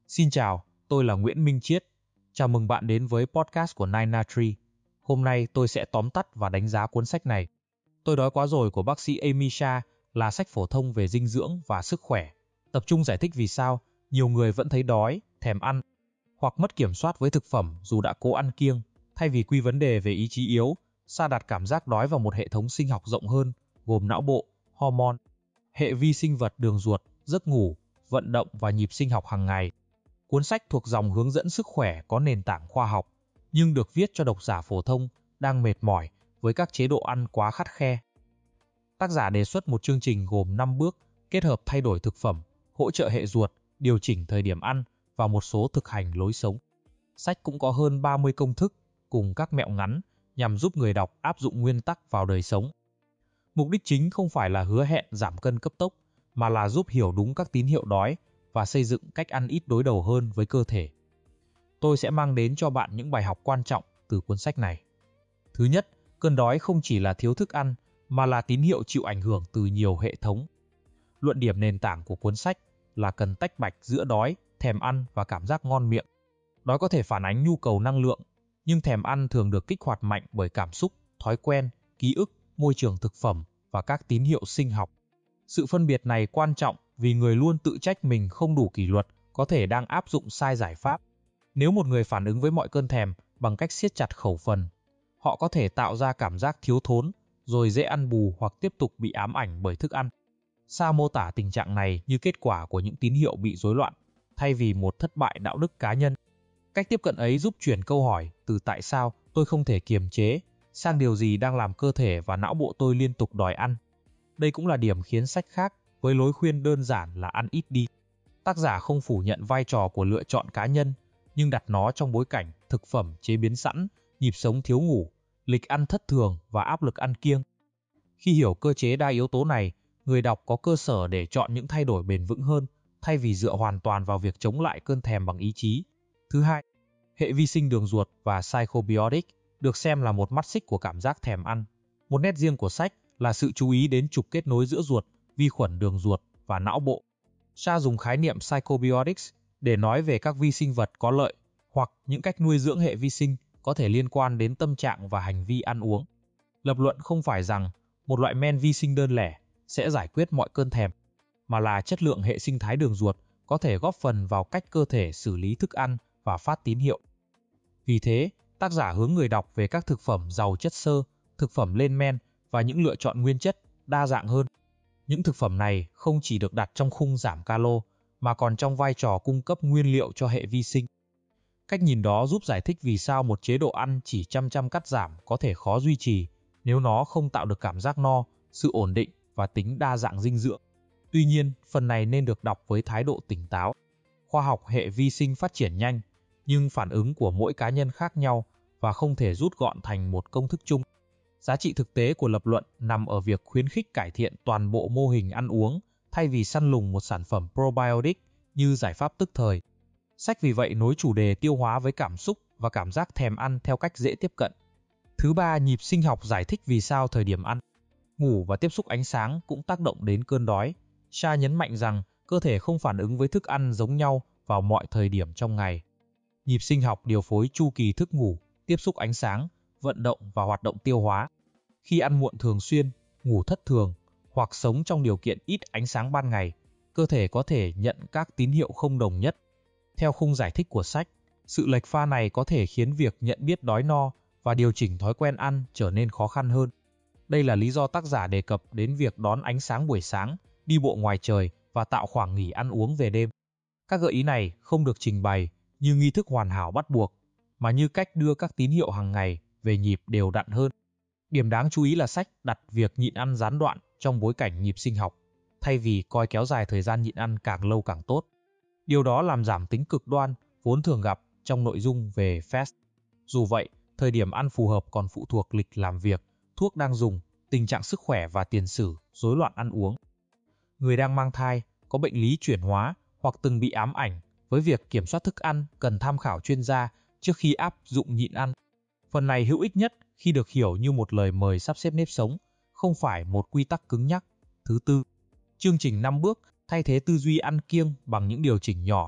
Xin chào, tôi là Nguyễn Minh Chiết. Chào mừng bạn đến với podcast của Nine Nutri. Hôm nay tôi sẽ tóm tắt và đánh giá cuốn sách này. Tôi đói quá rồi của bác sĩ Amy Shah là sách phổ thông về dinh dưỡng và sức khỏe. Tập trung giải thích vì sao nhiều người vẫn thấy đói, thèm ăn hoặc mất kiểm soát với thực phẩm dù đã cố ăn kiêng. Thay vì quy vấn đề về ý chí yếu, Shah đặt cảm giác đói vào một hệ thống sinh học rộng hơn, gồm não bộ, hormone, hệ vi sinh vật đường ruột, giấc ngủ, vận động và nhịp sinh học hàng ngày. Cuốn sách thuộc dòng hướng dẫn sức khỏe có nền tảng khoa học, nhưng được viết cho độc giả phổ thông đang mệt mỏi với các chế độ ăn quá khắt khe. Tác giả đề xuất một chương trình gồm 5 bước kết hợp thay đổi thực phẩm, hỗ trợ hệ ruột, điều chỉnh thời điểm ăn và một số thực hành lối sống. Sách cũng có hơn 30 công thức cùng các mẹo ngắn nhằm giúp người đọc áp dụng nguyên tắc vào đời sống. Mục đích chính không phải là hứa hẹn giảm cân cấp tốc, mà là giúp hiểu đúng các tín hiệu đói và xây dựng cách ăn ít đối đầu hơn với cơ thể. Tôi sẽ mang đến cho bạn những bài học quan trọng từ cuốn sách này. Thứ nhất, cơn đói không chỉ là thiếu thức ăn, mà là tín hiệu chịu ảnh hưởng từ nhiều hệ thống. Luận điểm nền tảng của cuốn sách là cần tách bạch giữa đói, thèm ăn và cảm giác ngon miệng. Đói có thể phản ánh nhu cầu năng lượng, nhưng thèm ăn thường được kích hoạt mạnh bởi cảm xúc, thói quen, ký ức, môi trường thực phẩm và các tín hiệu sinh học. Sự phân biệt này quan trọng vì người luôn tự trách mình không đủ kỷ luật có thể đang áp dụng sai giải pháp. Nếu một người phản ứng với mọi cơn thèm bằng cách siết chặt khẩu phần, họ có thể tạo ra cảm giác thiếu thốn, rồi dễ ăn bù hoặc tiếp tục bị ám ảnh bởi thức ăn. Shah mô tả tình trạng này như kết quả của những tín hiệu bị rối loạn, thay vì một thất bại đạo đức cá nhân. Cách tiếp cận ấy giúp chuyển câu hỏi từ tại sao tôi không thể kiềm chế sang điều gì đang làm cơ thể và não bộ tôi liên tục đòi ăn. Đây cũng là điểm khiến sách khác với lối khuyên đơn giản là ăn ít đi. Tác giả không phủ nhận vai trò của lựa chọn cá nhân, nhưng đặt nó trong bối cảnh thực phẩm chế biến sẵn, nhịp sống thiếu ngủ, lịch ăn thất thường và áp lực ăn kiêng. Khi hiểu cơ chế đa yếu tố này, người đọc có cơ sở để chọn những thay đổi bền vững hơn, thay vì dựa hoàn toàn vào việc chống lại cơn thèm bằng ý chí. Thứ hai, hệ vi sinh đường ruột và psychobiotic được xem là một mắt xích của cảm giác thèm ăn. Một nét riêng của sách là sự chú ý đến trục kết nối giữa ruột, vi khuẩn đường ruột và não bộ. Shah dùng khái niệm psychobiotics để nói về các vi sinh vật có lợi hoặc những cách nuôi dưỡng hệ vi sinh có thể liên quan đến tâm trạng và hành vi ăn uống. Lập luận không phải rằng một loại men vi sinh đơn lẻ sẽ giải quyết mọi cơn thèm, mà là chất lượng hệ sinh thái đường ruột có thể góp phần vào cách cơ thể xử lý thức ăn và phát tín hiệu. Vì thế, tác giả hướng người đọc về các thực phẩm giàu chất xơ, thực phẩm lên men và những lựa chọn nguyên chất đa dạng hơn. Những thực phẩm này không chỉ được đặt trong khung giảm calo, mà còn trong vai trò cung cấp nguyên liệu cho hệ vi sinh. Cách nhìn đó giúp giải thích vì sao một chế độ ăn chỉ chăm cắt giảm có thể khó duy trì nếu nó không tạo được cảm giác no, sự ổn định và tính đa dạng dinh dưỡng. Tuy nhiên, phần này nên được đọc với thái độ tỉnh táo. Khoa học hệ vi sinh phát triển nhanh, nhưng phản ứng của mỗi cá nhân khác nhau và không thể rút gọn thành một công thức chung. Giá trị thực tế của lập luận nằm ở việc khuyến khích cải thiện toàn bộ mô hình ăn uống thay vì săn lùng một sản phẩm probiotic như giải pháp tức thời. Sách vì vậy nối chủ đề tiêu hóa với cảm xúc và cảm giác thèm ăn theo cách dễ tiếp cận. Thứ ba, nhịp sinh học giải thích vì sao thời điểm ăn, ngủ và tiếp xúc ánh sáng cũng tác động đến cơn đói. Shah nhấn mạnh rằng cơ thể không phản ứng với thức ăn giống nhau vào mọi thời điểm trong ngày. Nhịp sinh học điều phối chu kỳ thức ngủ, tiếp xúc ánh sáng, vận động và hoạt động tiêu hóa. Khi ăn muộn thường xuyên, ngủ thất thường hoặc sống trong điều kiện ít ánh sáng ban ngày, cơ thể có thể nhận các tín hiệu không đồng nhất. Theo khung giải thích của sách, sự lệch pha này có thể khiến việc nhận biết đói no và điều chỉnh thói quen ăn trở nên khó khăn hơn. Đây là lý do tác giả đề cập đến việc đón ánh sáng buổi sáng, đi bộ ngoài trời và tạo khoảng nghỉ ăn uống về đêm. Các gợi ý này không được trình bày như nghi thức hoàn hảo bắt buộc, mà như cách đưa các tín hiệu hàng ngày về nhịp đều đặn hơn. Điểm đáng chú ý là sách đặt việc nhịn ăn gián đoạn trong bối cảnh nhịp sinh học, thay vì coi kéo dài thời gian nhịn ăn càng lâu càng tốt. Điều đó làm giảm tính cực đoan vốn thường gặp trong nội dung về fast. Dù vậy, thời điểm ăn phù hợp còn phụ thuộc lịch làm việc, thuốc đang dùng, tình trạng sức khỏe và tiền sử, rối loạn ăn uống. Người đang mang thai, có bệnh lý chuyển hóa hoặc từng bị ám ảnh với việc kiểm soát thức ăn cần tham khảo chuyên gia trước khi áp dụng nhịn ăn. Phần này hữu ích nhất khi được hiểu như một lời mời sắp xếp nếp sống, không phải một quy tắc cứng nhắc. Thứ tư, chương trình 5 bước thay thế tư duy ăn kiêng bằng những điều chỉnh nhỏ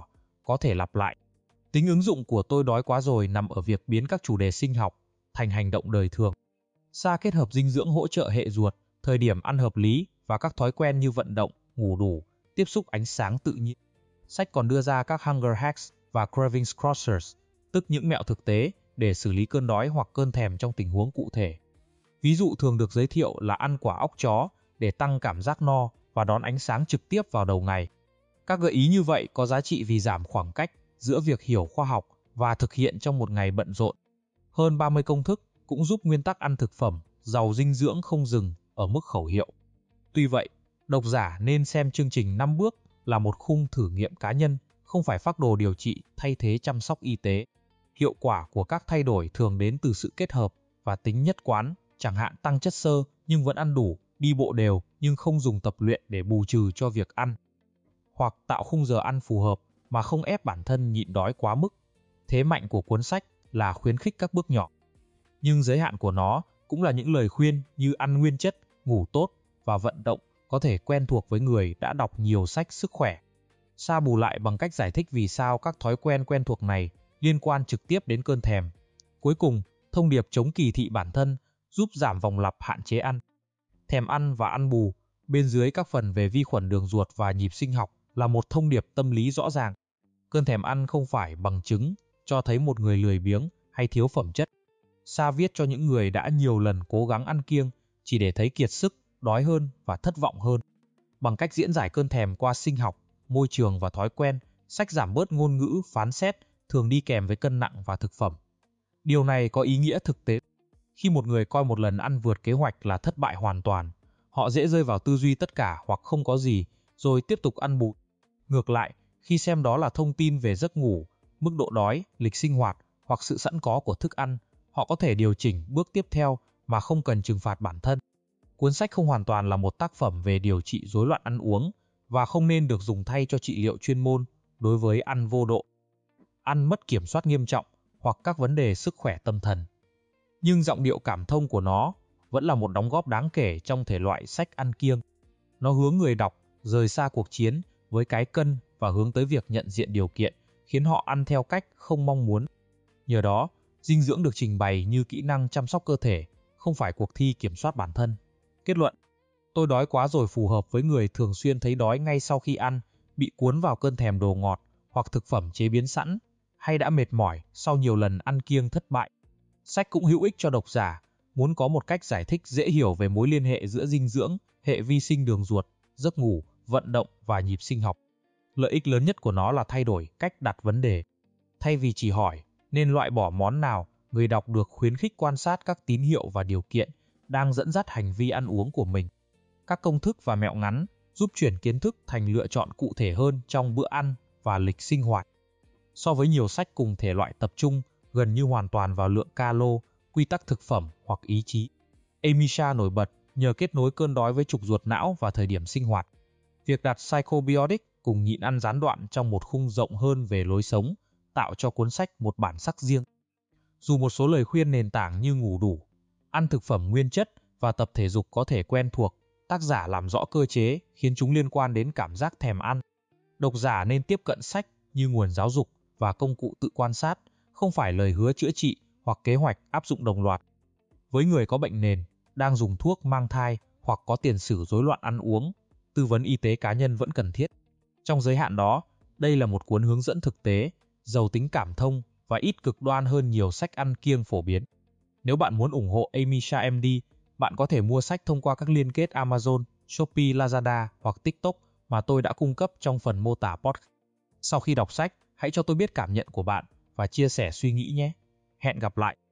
có thể lặp lại. Tính ứng dụng của Tôi đói quá rồi nằm ở việc biến các chủ đề sinh học thành hành động đời thường. Sa kết hợp dinh dưỡng hỗ trợ hệ ruột, thời điểm ăn hợp lý và các thói quen như vận động, ngủ đủ, tiếp xúc ánh sáng tự nhiên. Sách còn đưa ra các hunger hacks và cravings crossers, tức những mẹo thực tế để xử lý cơn đói hoặc cơn thèm trong tình huống cụ thể. Ví dụ thường được giới thiệu là ăn quả óc chó để tăng cảm giác no và đón ánh sáng trực tiếp vào đầu ngày. Các gợi ý như vậy có giá trị vì giảm khoảng cách giữa việc hiểu khoa học và thực hiện trong một ngày bận rộn. Hơn 30 công thức cũng giúp nguyên tắc ăn thực phẩm giàu dinh dưỡng không dừng ở mức khẩu hiệu. Tuy vậy, độc giả nên xem chương trình 5 bước là một khung thử nghiệm cá nhân, không phải phác đồ điều trị thay thế chăm sóc y tế. Hiệu quả của các thay đổi thường đến từ sự kết hợp và tính nhất quán, chẳng hạn tăng chất xơ nhưng vẫn ăn đủ, đi bộ đều nhưng không dùng tập luyện để bù trừ cho việc ăn. Hoặc tạo khung giờ ăn phù hợp mà không ép bản thân nhịn đói quá mức. Thế mạnh của cuốn sách là khuyến khích các bước nhỏ. Nhưng giới hạn của nó cũng là những lời khuyên như ăn nguyên chất, ngủ tốt và vận động có thể quen thuộc với người đã đọc nhiều sách sức khỏe. Sa bù lại bằng cách giải thích vì sao các thói quen quen thuộc này liên quan trực tiếp đến cơn thèm. Cuối cùng, thông điệp chống kỳ thị bản thân giúp giảm vòng lặp hạn chế ăn. Thèm ăn và ăn bù, bên dưới các phần về vi khuẩn đường ruột và nhịp sinh học là một thông điệp tâm lý rõ ràng. Cơn thèm ăn không phải bằng chứng cho thấy một người lười biếng hay thiếu phẩm chất. Sa viết cho những người đã nhiều lần cố gắng ăn kiêng chỉ để thấy kiệt sức, đói hơn và thất vọng hơn. Bằng cách diễn giải cơn thèm qua sinh học, môi trường và thói quen, sách giảm bớt ngôn ngữ, phán xét thường đi kèm với cân nặng và thực phẩm. Điều này có ý nghĩa thực tế. Khi một người coi một lần ăn vượt kế hoạch là thất bại hoàn toàn, họ dễ rơi vào tư duy tất cả hoặc không có gì, rồi tiếp tục ăn bù. Ngược lại, khi xem đó là thông tin về giấc ngủ, mức độ đói, lịch sinh hoạt hoặc sự sẵn có của thức ăn, họ có thể điều chỉnh bước tiếp theo mà không cần trừng phạt bản thân. Cuốn sách không hoàn toàn là một tác phẩm về điều trị rối loạn ăn uống và không nên được dùng thay cho trị liệu chuyên môn đối với ăn vô độ, ăn mất kiểm soát nghiêm trọng hoặc các vấn đề sức khỏe tâm thần. Nhưng giọng điệu cảm thông của nó vẫn là một đóng góp đáng kể trong thể loại sách ăn kiêng. Nó hướng người đọc rời xa cuộc chiến với cái cân và hướng tới việc nhận diện điều kiện khiến họ ăn theo cách không mong muốn. Nhờ đó, dinh dưỡng được trình bày như kỹ năng chăm sóc cơ thể, không phải cuộc thi kiểm soát bản thân. Kết luận, Tôi đói quá rồi phù hợp với người thường xuyên thấy đói ngay sau khi ăn, bị cuốn vào cơn thèm đồ ngọt hoặc thực phẩm chế biến sẵn, hay đã mệt mỏi sau nhiều lần ăn kiêng thất bại. Sách cũng hữu ích cho độc giả muốn có một cách giải thích dễ hiểu về mối liên hệ giữa dinh dưỡng, hệ vi sinh đường ruột, giấc ngủ, vận động và nhịp sinh học. Lợi ích lớn nhất của nó là thay đổi cách đặt vấn đề. Thay vì chỉ hỏi nên loại bỏ món nào, người đọc được khuyến khích quan sát các tín hiệu và điều kiện đang dẫn dắt hành vi ăn uống của mình. Các công thức và mẹo ngắn giúp chuyển kiến thức thành lựa chọn cụ thể hơn trong bữa ăn và lịch sinh hoạt. So với nhiều sách cùng thể loại tập trung gần như hoàn toàn vào lượng calo, quy tắc thực phẩm hoặc ý chí, Amy Shah nổi bật nhờ kết nối cơn đói với trục ruột não và thời điểm sinh hoạt. Việc đặt Psychobiotic cùng nhịn ăn gián đoạn trong một khung rộng hơn về lối sống tạo cho cuốn sách một bản sắc riêng. Dù một số lời khuyên nền tảng như ngủ đủ, ăn thực phẩm nguyên chất và tập thể dục có thể quen thuộc, tác giả làm rõ cơ chế khiến chúng liên quan đến cảm giác thèm ăn. Độc giả nên tiếp cận sách như nguồn giáo dục và công cụ tự quan sát, không phải lời hứa chữa trị hoặc kế hoạch áp dụng đồng loạt. Với người có bệnh nền, đang dùng thuốc, mang thai hoặc có tiền sử rối loạn ăn uống, tư vấn y tế cá nhân vẫn cần thiết. Trong giới hạn đó, đây là một cuốn hướng dẫn thực tế, giàu tính cảm thông và ít cực đoan hơn nhiều sách ăn kiêng phổ biến. Nếu bạn muốn ủng hộ Amy Shah MD, bạn có thể mua sách thông qua các liên kết Amazon, Shopee, Lazada hoặc TikTok mà tôi đã cung cấp trong phần mô tả podcast. Sau khi đọc sách, hãy cho tôi biết cảm nhận của bạn và chia sẻ suy nghĩ nhé. Hẹn gặp lại!